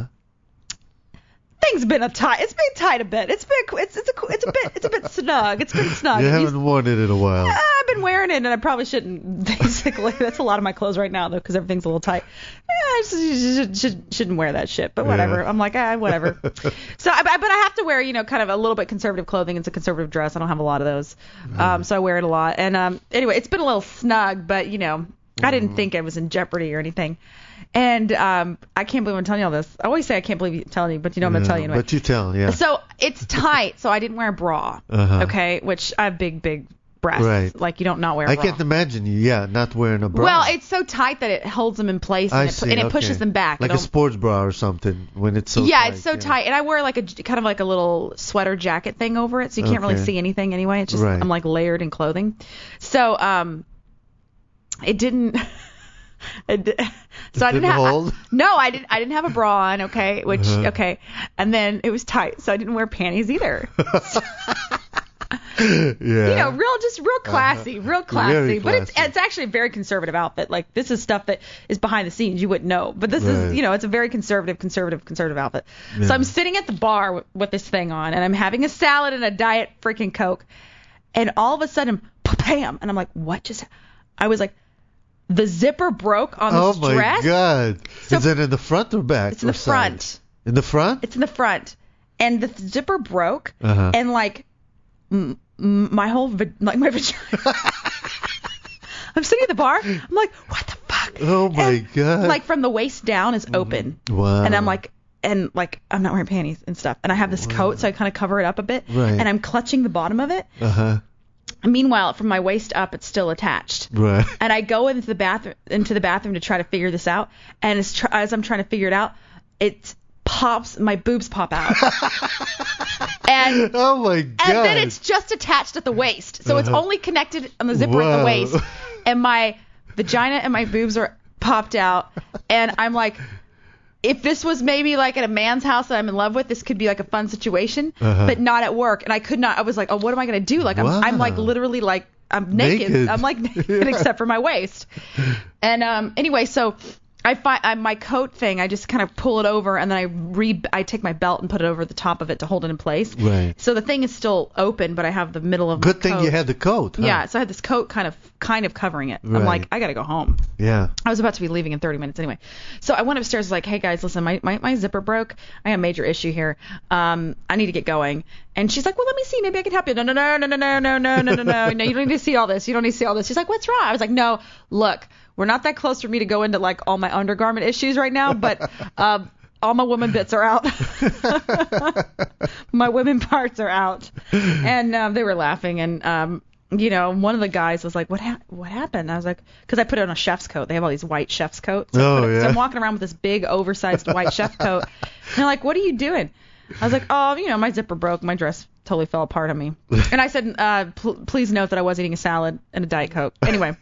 [SPEAKER 5] Things been tight. It's been tight a bit. It's a bit snug. It's been snug.
[SPEAKER 4] You haven't worn it in a while.
[SPEAKER 5] I've been wearing it, and I probably shouldn't. Basically, that's a lot of my clothes right now, though, because everything's a little tight. I shouldn't wear that shit. But whatever. Yeah. I'm like, whatever. So, but I have to wear, kind of a little bit conservative clothing. It's a conservative dress. I don't have a lot of those, so I wear it a lot. And anyway, it's been a little snug, but I didn't think I was in jeopardy or anything. And I can't believe I'm telling you all this. I always say I can't believe I'm telling you, but I'm going to tell you anyway.
[SPEAKER 4] But you tell, yeah.
[SPEAKER 5] So it's tight, so I didn't wear a bra, okay, which I have big breasts. Right. Like, you don't not wear a bra.
[SPEAKER 4] I can't imagine you, not wearing a bra.
[SPEAKER 5] Well, it's so tight that it holds them in place, and it pushes them back.
[SPEAKER 4] Like a sports bra or something when it's so tight.
[SPEAKER 5] Yeah, it's so tight. And I wear like a kind of like a little sweater jacket thing over it, so you can't really see anything anyway. It's just, I'm like layered in clothing. So it didn't... So I didn't have I didn't have a bra on, okay, which okay, and then it was tight, so I didn't wear panties either.
[SPEAKER 4] Yeah.
[SPEAKER 5] Real classy, real classy. But it's actually a very conservative outfit. Like, this is stuff that is behind the scenes you wouldn't know. But this is, it's a very conservative outfit. Yeah. So I'm sitting at the bar with this thing on, and I'm having a salad and a Diet freaking Coke, and all of a sudden, bam, and I'm like, what just? I was like, the zipper broke on this dress.
[SPEAKER 4] Oh my God! So, is it in the front or back?
[SPEAKER 5] It's in the front.
[SPEAKER 4] In the front?
[SPEAKER 5] It's in the front, and the zipper broke, and like my whole my vagina. I'm sitting at the bar. I'm like, what the fuck?
[SPEAKER 4] Oh my God!
[SPEAKER 5] Like, from the waist down is open.
[SPEAKER 4] Wow.
[SPEAKER 5] And I'm like, I'm not wearing panties and stuff, and I have this coat, so I kind of cover it up a bit, and I'm clutching the bottom of it. Meanwhile, from my waist up, it's still attached.
[SPEAKER 4] Right.
[SPEAKER 5] And I go into the bathroom to try to figure this out. And as I'm trying to figure it out, it pops. My boobs pop out. And
[SPEAKER 4] oh my God.
[SPEAKER 5] And then it's just attached at the waist, so it's only connected on the zipper at the waist. And my vagina and my boobs are popped out. And I'm like, if this was maybe like at a man's house that I'm in love with, this could be like a fun situation, but not at work. And I could not. I was like, oh, what am I going to do? Like, I'm like literally like, I'm naked. I'm like naked except for my waist. And anyway, so my coat thing, I just kind of pull it over, and then I take my belt and put it over the top of it to hold it in place.
[SPEAKER 4] Right.
[SPEAKER 5] So the thing is still open, but I have the middle of
[SPEAKER 4] Good
[SPEAKER 5] my
[SPEAKER 4] thing
[SPEAKER 5] coat.
[SPEAKER 4] you had the coat. Huh?
[SPEAKER 5] Yeah, so I had this coat kind of covering it.
[SPEAKER 4] Right.
[SPEAKER 5] I'm like, I gotta go home.
[SPEAKER 4] Yeah.
[SPEAKER 5] I was about to be leaving in 30 minutes anyway. So I went upstairs, like, hey guys, listen, my zipper broke. I have a major issue here. I need to get going. And she's like, well, let me see. Maybe I can help you. No, you don't need to see all this. You don't need to see all this. She's like, what's wrong? I was like, no, look, we're not that close for me to go into like all my undergarment issues right now, but all my women bits are out. My women parts are out. And they were laughing, and one of the guys was like, what happened? I was like, because I put it on a chef's coat. They have all these white chef's coats. So I'm walking around with this big oversized white chef coat. And they're like, what are you doing? I was like, oh, my zipper broke. My dress totally fell apart on me. And I said, please note that I was eating a salad and a Diet Coke. Anyway.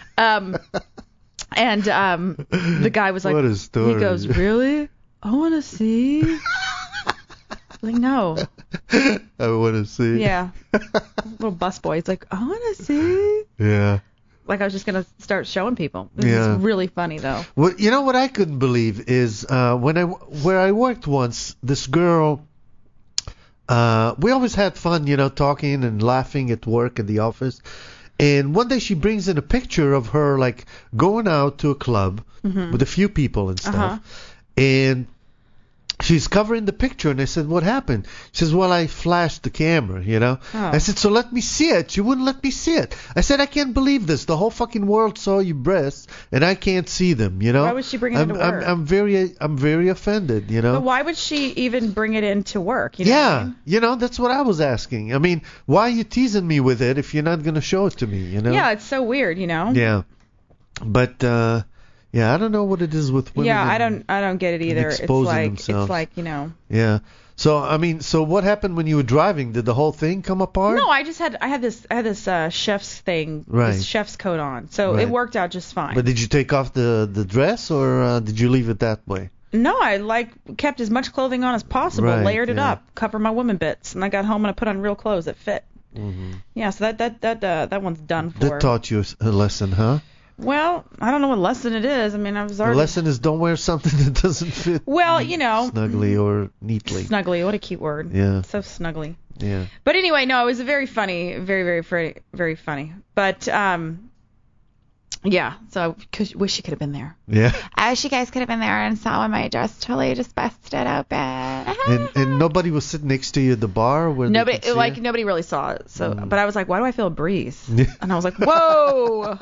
[SPEAKER 5] And the guy was like,
[SPEAKER 4] what a story.
[SPEAKER 5] He goes, really? I want to see. Like, no.
[SPEAKER 4] I want to see.
[SPEAKER 5] Yeah. Little busboy. He's like, I want to see.
[SPEAKER 4] Yeah.
[SPEAKER 5] Like I was just going to start showing people. It's really funny, though.
[SPEAKER 4] Well, you know what I couldn't believe is where I worked once, this girl, we always had fun, talking and laughing at work at the office. And one day she brings in a picture of her, like, going out to a club with a few people and stuff. And she's covering the picture, and I said, what happened? She says, well, I flashed the camera, Oh. I said, so let me see it. She wouldn't let me see it. I said, I can't believe this. The whole fucking world saw your breasts, and I can't see them,
[SPEAKER 5] Why would she bring it into work?
[SPEAKER 4] I'm very offended,
[SPEAKER 5] But why would she even bring it into work?
[SPEAKER 4] Yeah, that's what I was asking. I mean, why are you teasing me with it if you're not going to show it to me,
[SPEAKER 5] Yeah, it's so weird,
[SPEAKER 4] Yeah. But, yeah, I don't know what it is with women.
[SPEAKER 5] Yeah, I don't get it either. It's like,
[SPEAKER 4] Yeah. So I mean, what happened when you were driving? Did the whole thing come apart?
[SPEAKER 5] No, I had this chef's thing, this chef's coat on, so it worked out just fine.
[SPEAKER 4] But did you take off the dress, or did you leave it that way?
[SPEAKER 5] No, I kept as much clothing on as possible, layered it up, covered my woman bits, and I got home and I put on real clothes that fit. Mm-hmm. Yeah, so that one's done for.
[SPEAKER 4] That taught you a lesson, huh?
[SPEAKER 5] Well, I don't know what lesson it is. I mean, I was already...
[SPEAKER 4] The lesson is don't wear something that doesn't fit.
[SPEAKER 5] Well,
[SPEAKER 4] snugly or neatly.
[SPEAKER 5] Snugly, what a cute word.
[SPEAKER 4] Yeah.
[SPEAKER 5] So snugly.
[SPEAKER 4] Yeah.
[SPEAKER 5] But anyway, no, it was very funny, very, very, very funny. But yeah, so wish you could have been there.
[SPEAKER 4] Yeah.
[SPEAKER 8] I wish you guys could have been there and saw when my dress totally just busted open.
[SPEAKER 4] And nobody was sitting next to you at the bar where
[SPEAKER 5] nobody really saw it. So, but I was like, why do I feel a breeze? And I was like, whoa.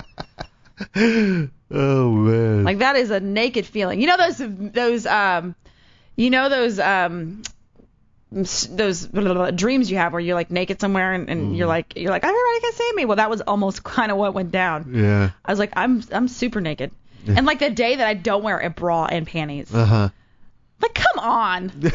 [SPEAKER 4] Oh man.
[SPEAKER 5] Like that is a naked feeling. Those dreams you have where you're like naked somewhere and you're like everybody can see me. Well, that was almost kind of what went down.
[SPEAKER 4] Yeah.
[SPEAKER 5] I was like, I'm super naked. And like the day that I don't wear a bra and panties. Like, come on.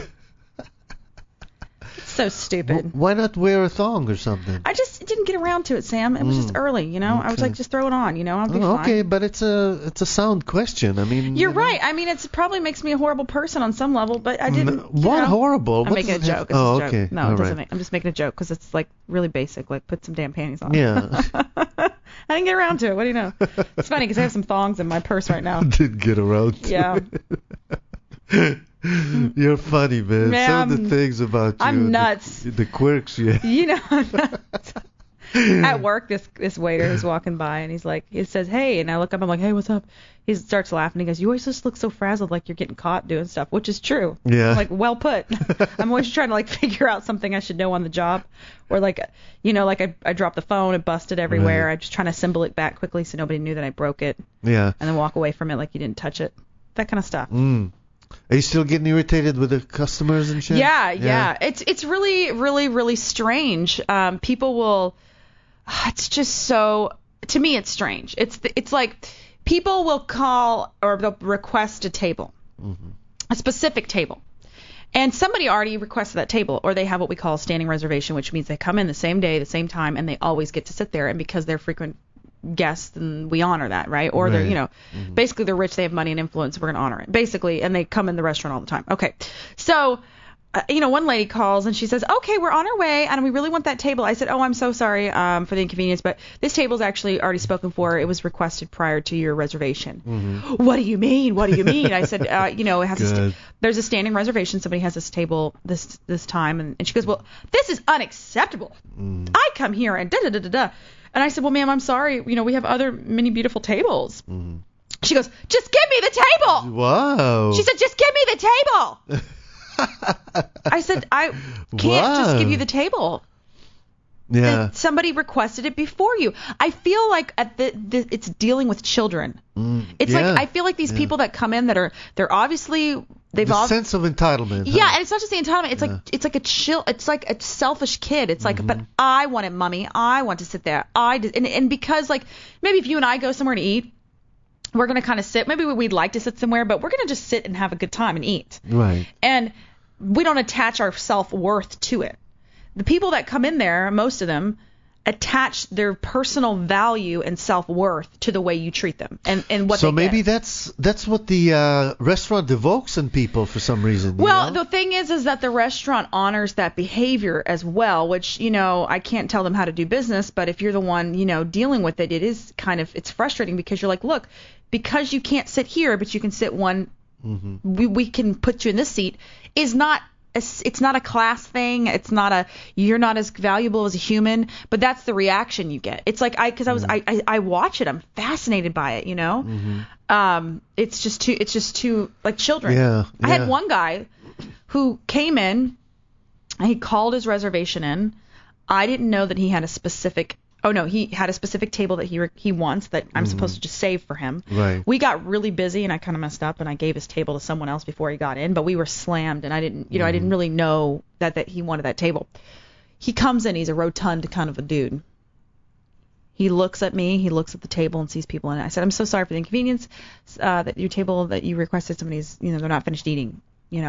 [SPEAKER 5] So stupid.
[SPEAKER 4] Why not wear a thong or something?
[SPEAKER 5] I just didn't get around to it, Sam. It was just early, Okay. I was like, just throw it on, I'll be fine.
[SPEAKER 4] Okay, but it's a sound question. I mean,
[SPEAKER 5] you're right. I mean, it probably makes me a horrible person on some level, but I didn't.
[SPEAKER 4] What horrible?
[SPEAKER 5] I'm making a joke.
[SPEAKER 4] Oh, okay.
[SPEAKER 5] No, it doesn't. I'm just making a joke because it's like really basic. Like, put some damn panties on.
[SPEAKER 4] Yeah.
[SPEAKER 5] I didn't get around to it. What do you know? It's funny because I have some thongs in my purse right now.
[SPEAKER 4] Didn't get around to it. You're funny, man. Some of the things about you.
[SPEAKER 5] I'm nuts.
[SPEAKER 4] The quirks you have.
[SPEAKER 5] At work, this waiter is walking by and he says, hey, and I look up, I'm like, hey, what's up? He starts laughing. He goes, you always just look so frazzled, like you're getting caught doing stuff, which is true.
[SPEAKER 4] Yeah.
[SPEAKER 5] I'm like, well put. I'm always trying to like figure out something I should know on the job, or like, I dropped the phone, it busted everywhere. I'm just trying to assemble it back quickly so nobody knew that I broke it.
[SPEAKER 4] Yeah.
[SPEAKER 5] And then walk away from it like you didn't touch it. That kind of stuff.
[SPEAKER 4] Are you still getting irritated with the customers and shit?
[SPEAKER 5] Yeah. It's really, really, really strange. People will. It's just so. To me, it's strange. It's like people will call or they'll request a table, a specific table, and somebody already requested that table, or they have what we call a standing reservation, which means they come in the same day, the same time, and they always get to sit there. And because they're frequent guests, and we honor that, right? Or they're, basically they're rich, they have money and influence, we're going to honor it, basically, and they come in the restaurant all the time. Okay. So one lady calls and she says, okay, we're on our way and we really want that table. I said, oh, I'm so sorry for the inconvenience, but this table's actually already spoken for. It was requested prior to your reservation. Mm-hmm. What do you mean? I said, it has there's a standing reservation. Somebody has this table this time. And she goes, well, this is unacceptable. I come here and da-da-da-da-da. And I said, well, ma'am, I'm sorry. We have many beautiful tables. Mm-hmm. She goes, just give me the table.
[SPEAKER 4] Whoa.
[SPEAKER 5] She said, just give me the table. I said, I can't just give you the table.
[SPEAKER 4] Yeah.
[SPEAKER 5] Somebody requested it before you. I feel like it's dealing with children. It's like I feel like these people that come in they're obviously
[SPEAKER 4] sense of entitlement.
[SPEAKER 5] Yeah, and it's not just the entitlement. It's like a selfish kid. It's like, but I want it, mommy. I want to sit there. And because like maybe if you and I go somewhere to eat, we're going to kind of sit. Maybe we'd like to sit somewhere, but we're going to just sit and have a good time and eat.
[SPEAKER 4] Right.
[SPEAKER 5] And we don't attach our self-worth to it. The people that come in there, most of them, attach their personal value and self-worth to the way you treat them and what they get.
[SPEAKER 4] So maybe that's what the restaurant evokes in people for some reason.
[SPEAKER 5] Well, the thing is that the restaurant honors that behavior as well, which, I can't tell them how to do business, but if you're the one, dealing with it, it is it's frustrating because you're like, look, because you can't sit here, but you can sit one, we can put you in this seat, it's not a class thing. It's not you're not as valuable as a human, but that's the reaction you get. It's like I watch it. I'm fascinated by it, It's just too like children.
[SPEAKER 4] Yeah.
[SPEAKER 5] I had one guy who came in and he called his reservation in. I didn't know that he had a specific he had a specific table that he wants that I'm supposed to just save for him.
[SPEAKER 4] Right.
[SPEAKER 5] We got really busy and I kind of messed up and I gave his table to someone else before he got in, but we were slammed and I didn't really know that he wanted that table. He comes in, he's a rotund kind of a dude. He looks at me, he looks at the table and sees people in it. I said, I'm so sorry for the inconvenience, that your table that you requested, somebody's, they're not finished eating,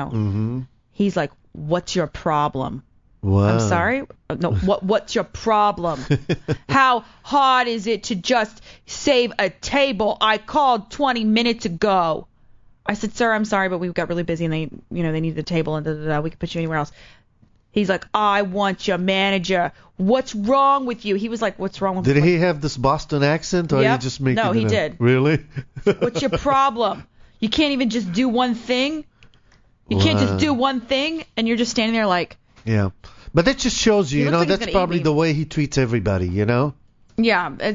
[SPEAKER 5] He's like, what's your problem?
[SPEAKER 4] Wow.
[SPEAKER 5] I'm sorry? No, what's your problem? How hard is it to just save a table? I called 20 minutes ago. I said, sir, I'm sorry, but we got really busy and they needed the table and we could put you anywhere else. He's like, I want your manager. What's wrong with you? He was like, what's wrong with you?
[SPEAKER 4] Did he have this Boston accent or are you just making it up?
[SPEAKER 5] No, he did.
[SPEAKER 4] Really?
[SPEAKER 5] What's your problem? You can't even just do one thing? You can't just do one thing and you're just standing there like...
[SPEAKER 4] Yeah. But that just shows you,
[SPEAKER 5] like
[SPEAKER 4] that's probably the way he treats everybody,
[SPEAKER 5] Yeah,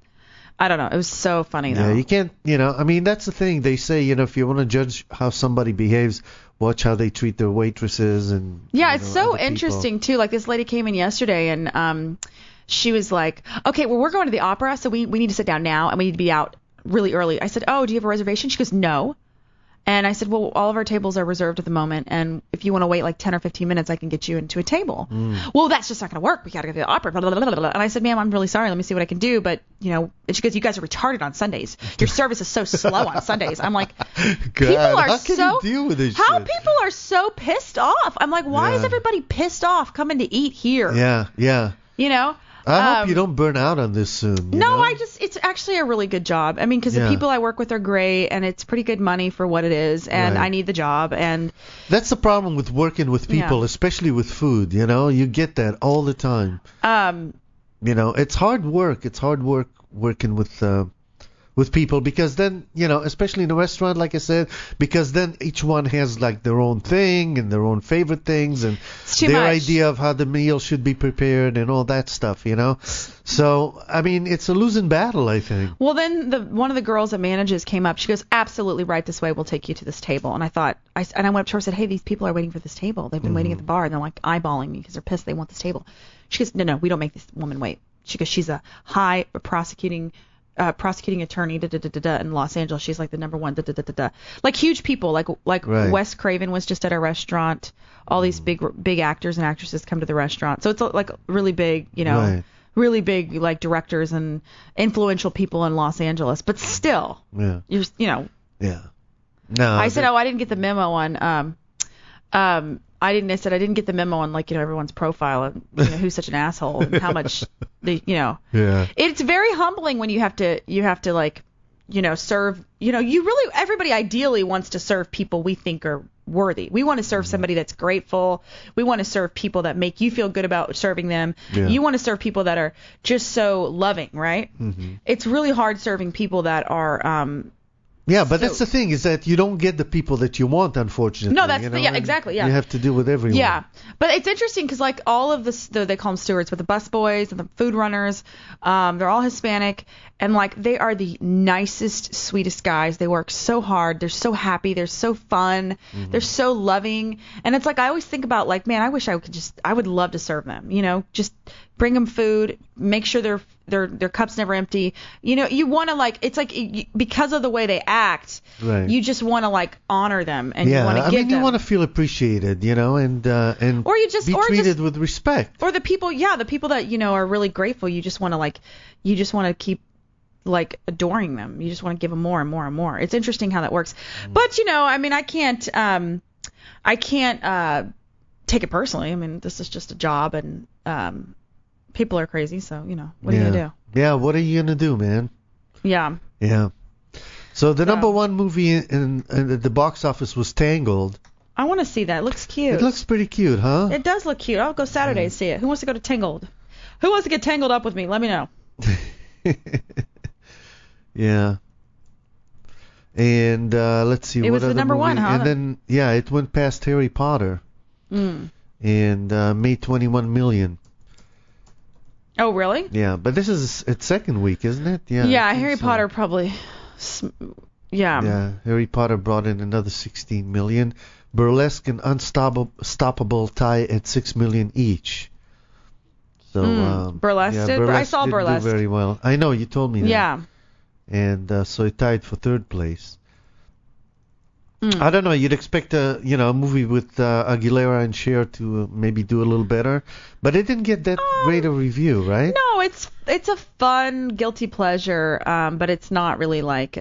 [SPEAKER 5] I don't know. It was so funny, though.
[SPEAKER 4] Yeah, you can't, that's the thing. They say, if you want to judge how somebody behaves, watch how they treat their waitresses and...
[SPEAKER 5] Yeah, it's so interesting, too. Like, this lady came in yesterday, and she was like, okay, well, we're going to the opera, so we need to sit down now, and we need to be out really early. I said, oh, do you have a reservation? She goes, no. And I said, well, all of our tables are reserved at the moment, and if you want to wait like 10 or 15 minutes, I can get you into a table. Well, that's just not going to work. We got to go to the opera. Blah, blah, blah, blah. And I said, ma'am, I'm really sorry. Let me see what I can do. But, and she goes, you guys are retarded on Sundays. Your service is so slow on Sundays. I'm like, people are
[SPEAKER 4] deal with this
[SPEAKER 5] how
[SPEAKER 4] shit?
[SPEAKER 5] People are so pissed off. I'm like, why is everybody pissed off coming to eat here?
[SPEAKER 4] Yeah. I hope you don't burn out on this soon.
[SPEAKER 5] No, it's actually a really good job. I mean, because the people I work with are great, and it's pretty good money for what it is, and I need the job. And
[SPEAKER 4] that's the problem with working with people, especially with food. You get that all the time. It's hard work. It's hard work working with people because then, especially in a restaurant, like I said, because then each one has like their own thing and their own favorite things and their idea of how the meal should be prepared and all that stuff, So, I mean, it's a losing battle, I think.
[SPEAKER 5] Well, then one of the girls that manages came up. She goes, absolutely right this way. We'll take you to this table. And I thought, I went up to her and said, hey, these people are waiting for this table. They've been waiting at the bar and they're like eyeballing me because they're pissed they want this table. She goes, no, we don't make this woman wait. She goes, she's a high prosecuting attorney in Los Angeles. She's like the number one like huge people like Wes Craven was just at our restaurant. All these big actors and actresses come to the restaurant, so it's like really big, really big like directors and influential people in Los Angeles. But still,
[SPEAKER 4] No,
[SPEAKER 5] I said, I didn't get the memo on I didn't get the memo on everyone's profile and who's such an asshole and how much they.
[SPEAKER 4] Yeah.
[SPEAKER 5] It's very humbling when you have to like serve, everybody ideally wants to serve people we think are worthy. We want to serve somebody that's grateful. We want to serve people that make you feel good about serving them.
[SPEAKER 4] Yeah.
[SPEAKER 5] You want to serve people that are just so loving, right?
[SPEAKER 4] Mm-hmm.
[SPEAKER 5] It's really hard serving people that are
[SPEAKER 4] Yeah, but that's the thing, is that you don't get the people that you want, unfortunately.
[SPEAKER 5] No, that's exactly, yeah.
[SPEAKER 4] You have to deal with everyone.
[SPEAKER 5] Yeah, but it's interesting because like all of they call them stewards, but the bus boys and the food runners, they're all Hispanic, and like they are the nicest, sweetest guys. They work so hard. They're so happy. They're so fun.
[SPEAKER 4] Mm-hmm.
[SPEAKER 5] They're so loving. And it's like I always think about like, man, I wish I would love to serve them. Just bring them food, make sure their cup's never empty. You want to like, it's like because of the way they act,
[SPEAKER 4] right.
[SPEAKER 5] You just want to like honor them and you want to give them.
[SPEAKER 4] You want to feel appreciated, and
[SPEAKER 5] or you just
[SPEAKER 4] be treated with respect.
[SPEAKER 5] Or the people that are really grateful. You just want to keep like adoring them. You just want to give them more and more and more. It's interesting how that works. But I can't take it personally. I mean, this is just a job, and people are crazy, so what are you gonna do?
[SPEAKER 4] Yeah, what are you gonna do, man?
[SPEAKER 5] Yeah.
[SPEAKER 4] Yeah. So the number one movie in the box office was Tangled.
[SPEAKER 5] I want to see that. It looks cute.
[SPEAKER 4] It looks pretty cute, huh?
[SPEAKER 5] It does look cute. I'll go Saturday and see it. Who wants to go to Tangled? Who wants to get tangled up with me? Let me know.
[SPEAKER 4] Yeah. And let's see.
[SPEAKER 5] It was the number one, huh?
[SPEAKER 4] And then it went past Harry Potter. And made 21 million.
[SPEAKER 5] Oh, really?
[SPEAKER 4] Yeah, but this is its second week, isn't it? Yeah.
[SPEAKER 5] Yeah, Harry Potter probably. Yeah.
[SPEAKER 4] Yeah, Harry Potter brought in another 16 million. Burlesque and Unstoppable tie at 6 million each. So
[SPEAKER 5] Burlesque did. I saw
[SPEAKER 4] didn't
[SPEAKER 5] Burlesque
[SPEAKER 4] do very well. I know, you told me that.
[SPEAKER 5] Yeah.
[SPEAKER 4] And so it tied for third place. I don't know. You'd expect a movie with Aguilera and Cher to maybe do a little better, but it didn't get that great a review, right?
[SPEAKER 5] No, it's a fun guilty pleasure, but it's not really like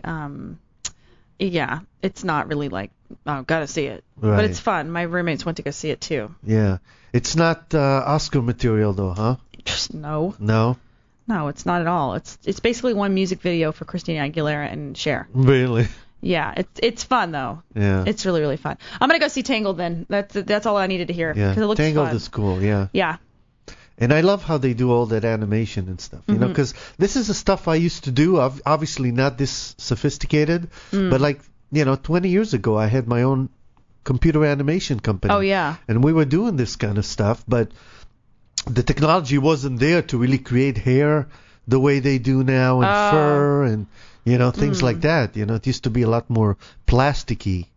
[SPEAKER 5] it's not really like gotta see it.
[SPEAKER 4] Right.
[SPEAKER 5] But it's fun. My roommates went to go see it too.
[SPEAKER 4] Yeah, it's not Oscar material though, huh?
[SPEAKER 5] No.
[SPEAKER 4] No.
[SPEAKER 5] No, it's not at all. It's basically one music video for Christina Aguilera and Cher.
[SPEAKER 4] Really?
[SPEAKER 5] Yeah, it's fun though.
[SPEAKER 4] Yeah.
[SPEAKER 5] It's really, really fun. I'm gonna go see Tangled then. That's all I needed to hear.
[SPEAKER 4] Yeah.
[SPEAKER 5] Because it looks
[SPEAKER 4] Tangled
[SPEAKER 5] fun.
[SPEAKER 4] is cool. Yeah.
[SPEAKER 5] Yeah.
[SPEAKER 4] And I love how they do all that animation and stuff. You know, because this is the stuff I used to do. Obviously not this sophisticated, but like 20 years ago I had my own computer animation company.
[SPEAKER 5] Oh yeah.
[SPEAKER 4] And we were doing this kind of stuff, but the technology wasn't there to really create hair the way they do now, and fur and things like that. It used to be a lot more plasticky.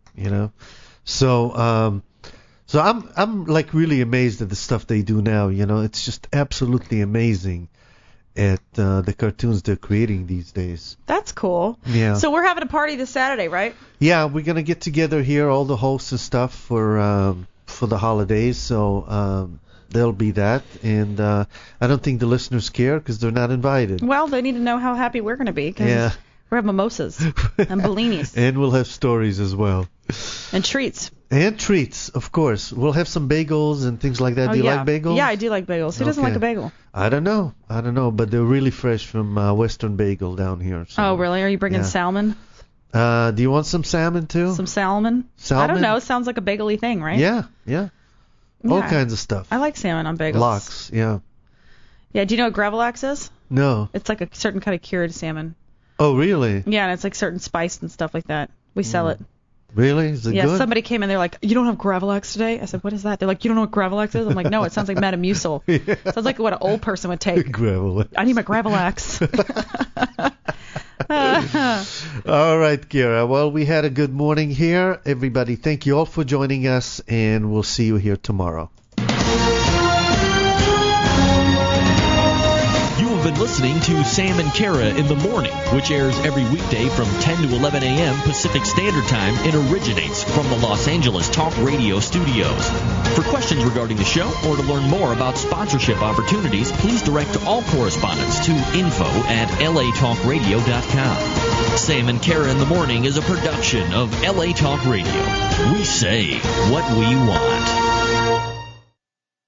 [SPEAKER 4] So I'm like really amazed at the stuff they do now. It's just absolutely amazing at the cartoons they're creating these days.
[SPEAKER 5] That's cool.
[SPEAKER 4] Yeah.
[SPEAKER 5] So we're having a party this Saturday, right?
[SPEAKER 4] Yeah, we're gonna get together here, all the hosts and stuff for the holidays. So there'll be that, and I don't think the listeners care because they're not invited.
[SPEAKER 5] Well, they need to know how happy we're gonna be.
[SPEAKER 4] Yeah.
[SPEAKER 5] We'll have mimosas and bellinis.
[SPEAKER 4] And we'll have stories as well.
[SPEAKER 5] And treats.
[SPEAKER 4] And treats, of course. We'll have some bagels and things like that. Do you like bagels?
[SPEAKER 5] Yeah, I do like bagels. Who doesn't like a bagel?
[SPEAKER 4] I don't know, but they're really fresh from Western Bagel down here. So,
[SPEAKER 5] oh, really? Are you bringing salmon?
[SPEAKER 4] Do you want some salmon too?
[SPEAKER 5] Some salmon?
[SPEAKER 4] Salmon?
[SPEAKER 5] I don't know. It sounds like a bagel-y thing, right?
[SPEAKER 4] Yeah. All kinds of stuff.
[SPEAKER 5] I like salmon on bagels.
[SPEAKER 4] Lox, yeah.
[SPEAKER 5] Yeah, do you know what Gravlax is?
[SPEAKER 4] No.
[SPEAKER 5] It's like a certain kind of cured salmon.
[SPEAKER 4] Oh, really?
[SPEAKER 5] Yeah, and it's like certain spice and stuff like that. We sell it.
[SPEAKER 4] Really? Is it good?
[SPEAKER 5] Yeah, somebody came in, they're like, you don't have Gravlax today? I said, what is that? They're like, you don't know what Gravlax is? I'm like, no, it sounds like Metamucil. Yeah. Sounds like what an old person would take.
[SPEAKER 4] Gravlax.
[SPEAKER 5] I need my Gravlax.
[SPEAKER 4] All right, Kira. Well, we had a good morning here. Everybody, thank you all for joining us, and we'll see you here tomorrow.
[SPEAKER 9] Been listening to Sam and Kara in the Morning, which airs every weekday from 10 to 11 a.m. Pacific Standard Time and originates from the Los Angeles Talk Radio studios. For questions regarding the show or to learn more about sponsorship opportunities, please direct all correspondence to info@latalkradio.com. Sam and Kara in the Morning is a production of LA Talk Radio. We say what we want.